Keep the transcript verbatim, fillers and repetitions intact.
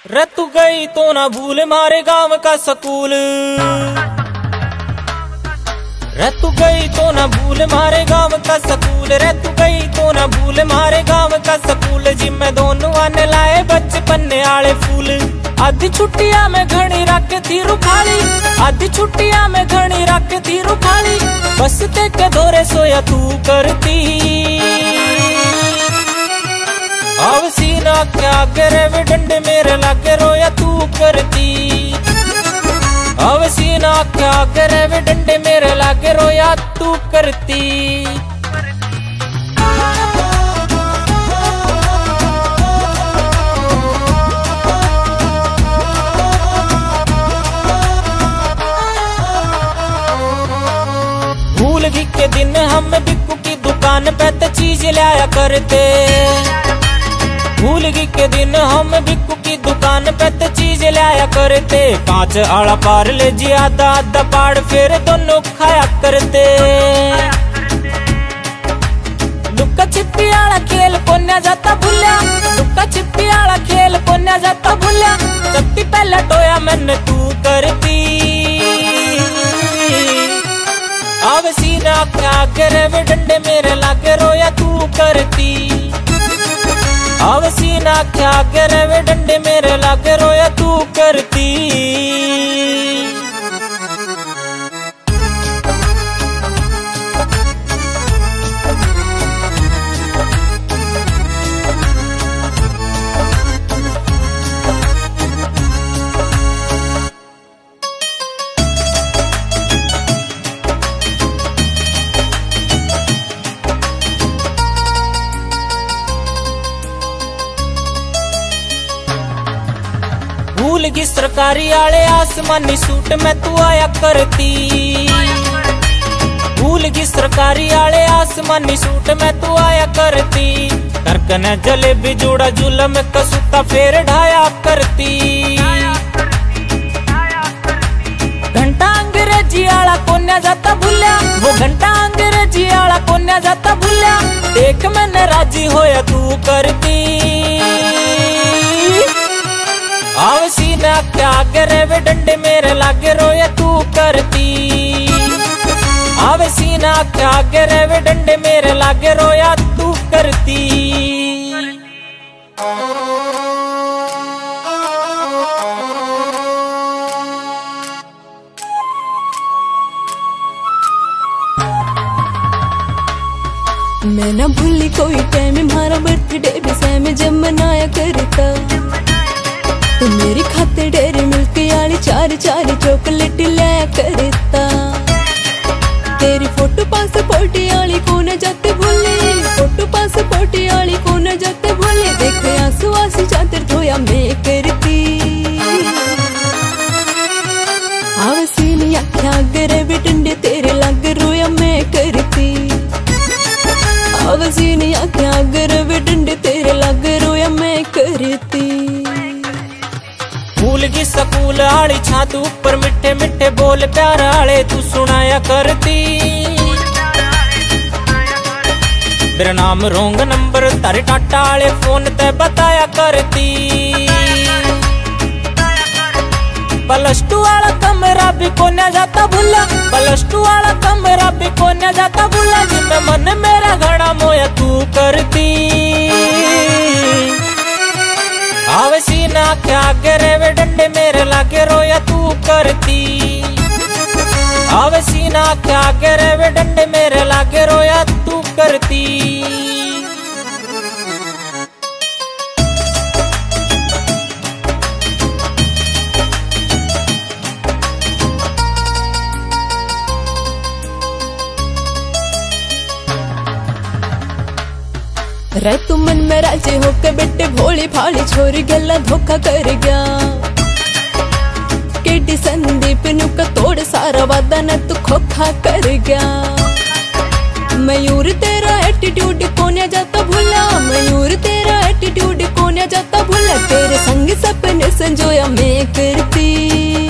रे तू गई तो ना भूल मारे गांव का स्कूल। रे तू गई तो ना भूल मारे गांव का स्कूल। रे तू गई तो ना भूल मारे गांव का स्कूल। जिम्मे दोनों आने लाए बचपन आले फूल। आधी छुट्टियां में घनी रख थी रुखाली। आधी छुट्टियां में घनी रख थी रुखाली। बस ते के दौरे सोया तू करती। अब सीना क्या करे वे डंडे मेरे लागे रोया तू करती। अब सीना क्या करे वे डंडे मेरे लागे रोया तू करती। भूल गई के दिन हम बिक्कू की दुकान पे तो चीज लाया करते। भूल गई के दिन हम बिक्कू की दुकान पे तो चीज लाया करते। कांच आला पार ले जी आधा आधा पाड़ फिर दोनों खाया करते। लुक्का छिपी आला खेल कोन्या जाता भूलिया। लुक्का छिपी आला खेल कोन्या जाता भूलिया। सबसे पहला टोया मैंने तू करती। अब सीना क्या करे वे डंडे मेरे लागे रोया तू करती। अब सीना क्या करे वे डंडे मेरे लागे रोया तू करती। भूल गई सरकारी आले आसमानी सूट में तू आया करती। भूल गई सरकारी आले आसमानी सूट में तू आया करती। करकने जलेबी जोड़ा जुलम कसूता फेर ढाया करती। घंटा अंग्रेजी आला कोन्या जाता भूलिया। वो घंटा अंग्रेजी आला कोन्या जाता भूलिया। देख मैंने राजी होया तू करती। अब सीना क्या करे वे डंडे मेरे लागे रोया तू करती। अब सीना क्या करे वे डंडे मेरे लागे रोया तू करती। मैं ना भूली कोई टाइम हमारा बर्थडे भी सैम जब मनाया करता। तो मेरी खाते डेरी मिल्क आली चार चार चॉकलेट लाया करता। तेरी फोटो पासपोर्ट आली कोने जाते भूले। फोटो पासपोर्ट आली कोने जाते भूले। देख आंसू आंसू चादर धोया मैं करती। आवासीनी आख्या गरे वे डंडे तेरे लाग रोया मैं करती। आवासीनी आख्या गरे वे डंडे तेरे लाग रोया मैं करती। भूल गई स्कूल आली छात ऊपर मिठे मिठे बोल प्यार आले तू सुनाया करती। मेरा नाम रोंग नंबर तारे टाटा आले फोन ते बताया करती। प्लस टू वाला कमरा भी कोन्या जाता भूला। प्लस टू वाला कमरा भी कोन्या जाता भूला। जिम्मे मन मेरा घड़ा मोया तू करती। अब सीना क्या करे वे डंडे मेरे लागे रोया तू करती। अब सीना क्या करे वे डंडे मेरे लागे रोया तू करती। रे तू मन में राजे होके बेटे भोली भाली छोरी गला धोखा कर गया। केडी संदीप नु का तोड़ सारा वादा न तू खोखा कर गया। मयूर तेरा एटीट्यूड कोन्या जाता भूला। मयूर तेरा एटीट्यूड कोन्या जाता भूला। तेरे संग सपने संजोया मैं करती।